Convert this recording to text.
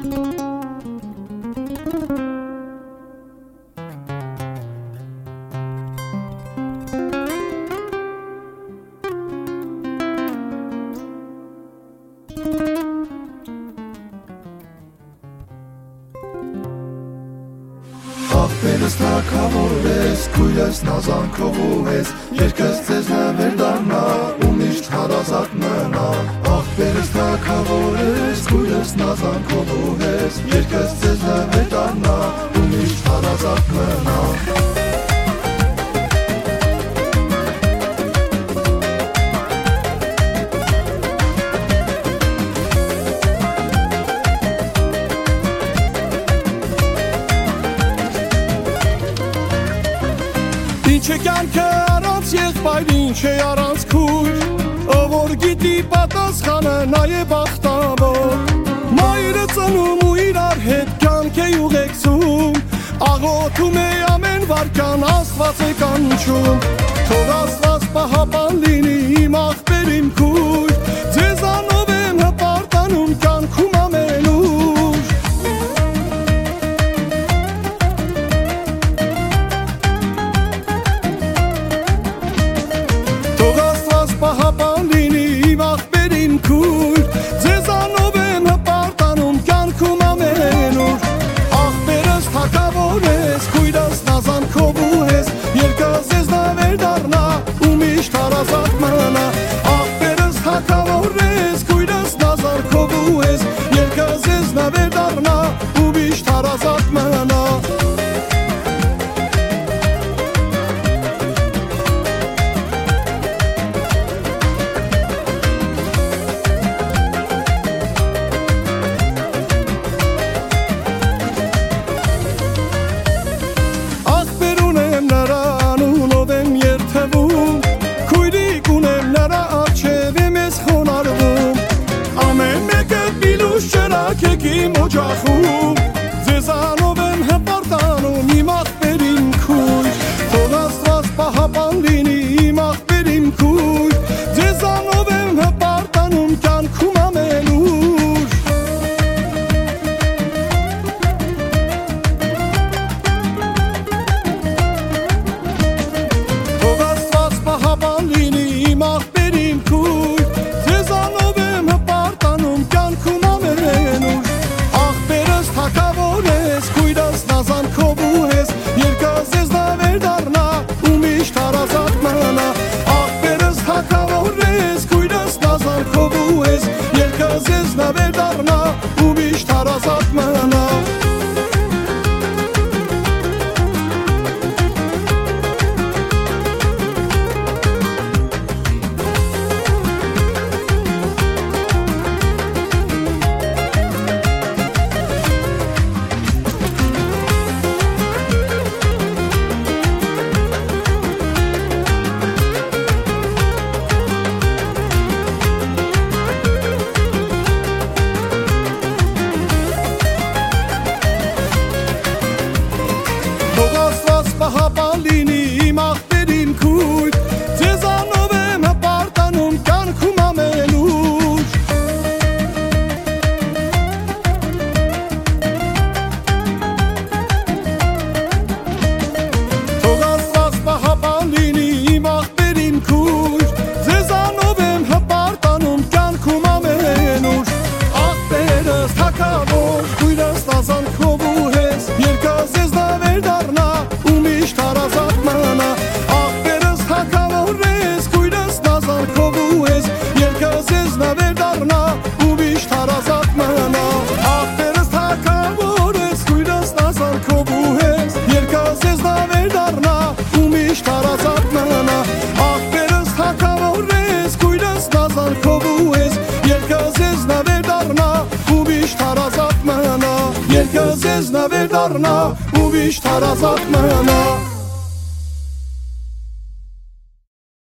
Աղբերս թակավոր ես, քույրս նազանքով ես, երկս ձեզ նվեր դառնա ու միշտ հարազատ մնա։ Աղբերս թակավոր ես, քույրս նազանքով ես, երկս ձեզ նվեր դառնա ու միշտ հարազատ մնա։ Ինչ է կյանքը առանց եղբայր, ինչ է առանց քույր, ով որ գիտի պատասխանը նա է բախտավոր։ Մայրը ծնում ու իրար հետ կյանք է ուղեկցում, աղոթում է ամեն վարքան Աստված է կանչում։ Թող Աստված պահապան լինի իմ աղբեր իմ քույր, ձեզանով եմ հպարտանում կյանքում ամենուր։ Պահապան լինի իմ աղբեր իմ քույր, ձեզանով եմ հպարտանում կյանքում ամենուր։ Աղբերս թակավոր ես, քույրս նազանքով ես, երկս ձեզ նվեր դառնա ու միշտ հարազատ մնա։ Աղբերս թակավոր ես, քույրս նազանքով ես, երկս ձեզ նվեր դառնա ու միշտ հարազատ մնա։ Իմ օջախում ձեզանով եմ հպարտանում իմ աղբեր իմ քույր, թող Աստված պահապան լինի իմ աղբեր իմ քույր, ձեզանով եմ հպարտանում կյանքում ամենուր։ Թող Աստված պահապան լինի իմ աղբեր իմ քույր, ձեզանով եմ հպարտանում կյանքում ամենուր։ Թակավոր ես, քույրս նազանքով ես, երկս ձեզ նվեր դառնա ու միշտ հարազատ մնա։ Աղբերս թակավոր ես, քույրս նազանքով ես, երկս ձեզ նվեր դառնա ու միշտ հարազատ մնա։ Պահապան լինի իմ աղբեր իմ քույր, ձեզանով եմ հպարտանում կյանքում ամենուր։ Թող Աստված պահապան լինի իմ աղբեր իմ քույր, ձեզանով եմ հպարտանում կյանքում ամենուր։ Աղբերս թակավոր, քույրս նազանքով ես, երկս ձեզ նվեր դառնա ու միշտ հարազատ մնա։ Աղբերս թակավոր ես, քույրս նազանքով ես, երկս ձեզ նվեր դառնա ու միշտ հարազատ մնա։ Աղբերս թակավոր ես, քույրս նազանքով ես, երկս ձեզ նվեր դառնա ու միշտ հարազատ մնա։ Աղբերս թակավոր ես, քույրս նազանքով ես, երկս ձեզ նվեր դառնա ու միշտ հարազատ մնա։ Երկս ձեզ նվեր դառնա ու միշտ հարազատ մնա։